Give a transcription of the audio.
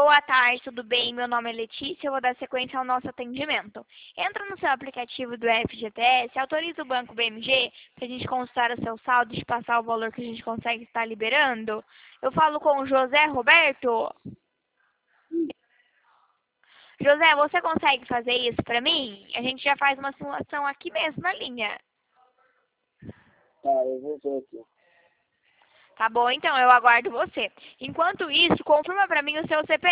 Boa tarde, tudo bem? Meu nome é Letícia, eu vou dar sequência ao nosso atendimento. Entra no seu aplicativo do FGTS, autoriza o Banco BMG para a gente consultar o seu saldo e te passar o valor que a gente consegue estar liberando. Eu falo com o José Roberto. José, você consegue fazer isso para mim? A gente já faz uma simulação aqui mesmo na linha. Tá, eu vou ver aqui. Tá bom, então eu aguardo você. Enquanto isso, confirma para mim o seu CPF.